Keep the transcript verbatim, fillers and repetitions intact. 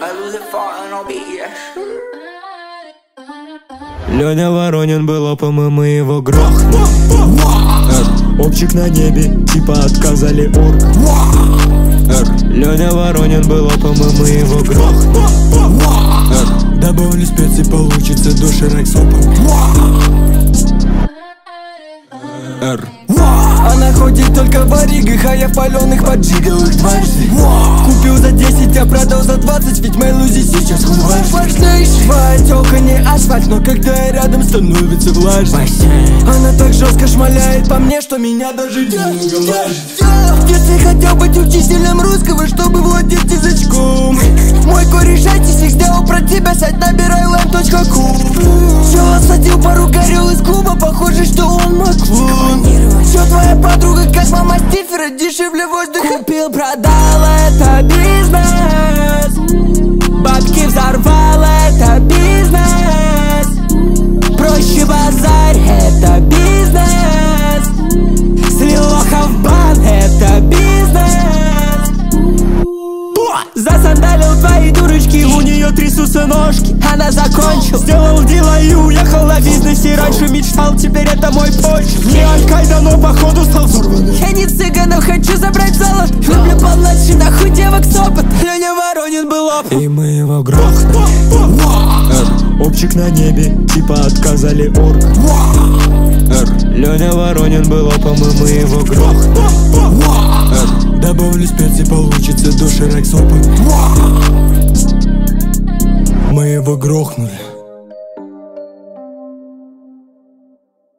Леня Воронин был опом, и мы его грохнули. Обчик на небе, типа отказали орк. Леня Воронин был опом, и мы его грохнули. Добавлю специй, получится доширак с опом. Она ходит только в варигах, а я в паленых поджиговых дважды. Купил за десять, а продал за двадцать, ведь Мэлузи сейчас важнейшая. Тёлка не асфальт, но когда я рядом, становится влажно. Она так жестко шмаляет по мне, что меня даже немного влажит. В детстве хотел быть учителем русского, чтобы владеть язычком. Мой кореш айтишник сделал про тебя сайт, набирай лайм точка ком. Чё, осадил пару горел из клуба, похоже, что он Маклун. Чё, твоя подруга как мама Стифера, дешевле воздуха. Купил, продал, это бизнес. Бабки взорвал, это бизнес. Проще базарь, это бизнес. Слил лоха в бан, это бизнес. Засандалил твои дурочки, у нее трясутся ножки. Она закончила, сделал дело и уехал на бизнесе. Раньше мечтал, теперь это мой почерк. Не Аль-Каида, но походу стал взорванным. Я не цыган, но хочу забрать золото. Люблю помладше, нахуй девок с опыт. Леня Воронин был опыт, и мы его грохнули. Обчик на небе, типа отказали орк. Леня Воронин был опом, и мы его грохнули. Добавлю специй, получится доширак с опом. Мы его грохнули.